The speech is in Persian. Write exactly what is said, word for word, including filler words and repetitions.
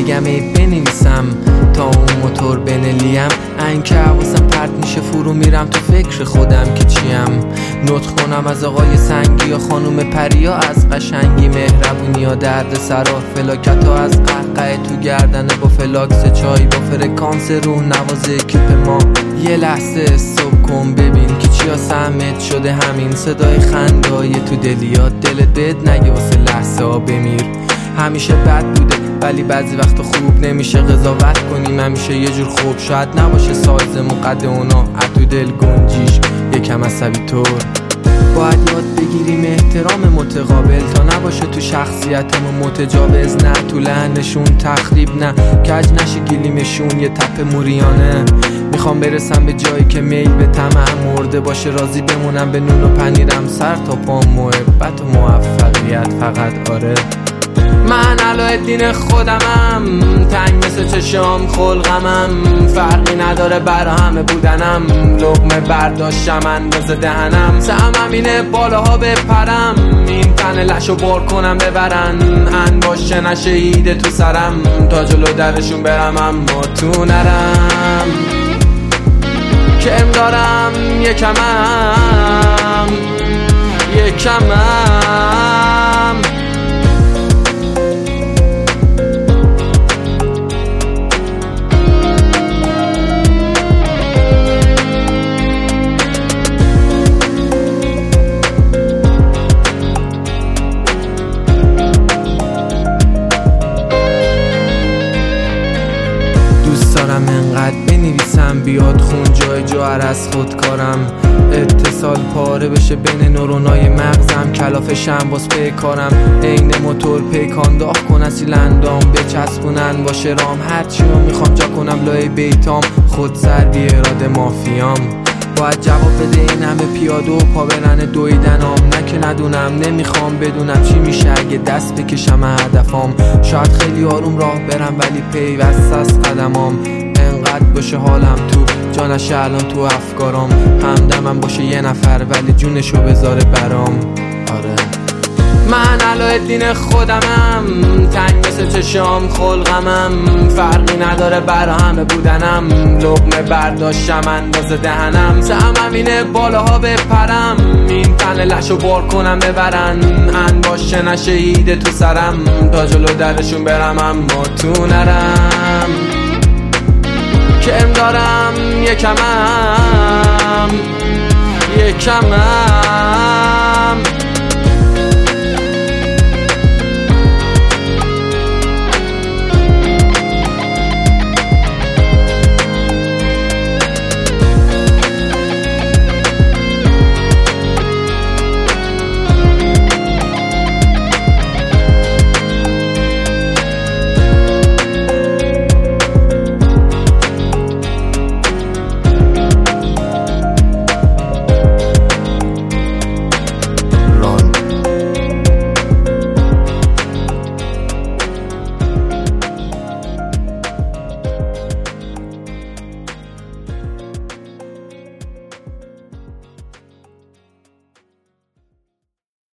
بگم ای بنویسم تا اون موتور بنلیم. این که حواسم پرت میشه فرو میرم تو فکر خودم که چیم. نطق کنم از آقای سنگی یا خانوم پریا، از قشنگی مهربونی یا درد سرا، فلاکت ها از قهقه تو گردن با فلاکس چای، با فرکانس روح نواز اکیپ ما. یه لحظه استوب کن ببین که چیا سهمت شده، همین صدای خندای تو دلیات دلت بد نگه واسه لحظه ها بمیر. همیشه بد بوده ولی بعضی وقتا خوب نمیشه قضاوت کنیم، همیشه یه جور خوب شاید نباشه سایز مقد اونا اتو دل گنجیش یکم عصبی طور. باید یاد بگیریم احترام متقابل تا نباشه تو شخصیتمون متجاوز، نه تو لحنشون تخریب، نه کج نشه گلیمشون یه تپ موریانه. میخوام برسم به جایی که میل به طمع مرده باشه، راضی بمونم به نون و پنیرم سر تا پام، محبت و موفقیت فقط. آره من علایالدین خودمم، تنگ مثل چشام خلقمم، فرقی نداره برا همه بودنم، لقمه برداشتم اندازه دهنم، سهمم اینه بالاها بپرم، این تن لشو بار کنم ببرن، انباشه نشه ایده تو سرم، تا جلو درشون برم اما تو نرم، کرم دارم یکمم یکمم. دارم انقدر بنویسم بیاد خون جای جوهر از خودکارم، اتصال پاره بشه بین نورونای مغزم، کلافشم باز پیکارم، عین موتور پیکان داغ کن اصیل اندام بچسبونن باشه رام، هرچی رو میخوام جا کنم لای بیتام، خود سر بی اراده مافیام. باید جواب بده این همه پیاده و پا برن دویدنام، نه که ندونم نمیخوام بدونم چی میشه اگه دست بکشم هدفام، شاید خیلی آروم راه برم ولی پیوست از قدمام، انقدر باشه حالم تو جانش الان تو افکارام، همدمم باشه یه نفر ولی جونشو بذاره برام. آره من علایالدین خودمم، تنگ مثل چشام خلقمم، فرقی نداره برا همه بودنم، لقمه برداشتم اندازه دهنم، سهمم اینه بالاها بپرم، این تن لشو بار کنم ببرن، انباشه نشه ایده تو سرم، تا جلو درشون برم اما تو نرم، کرم دارم یکمم یکمم.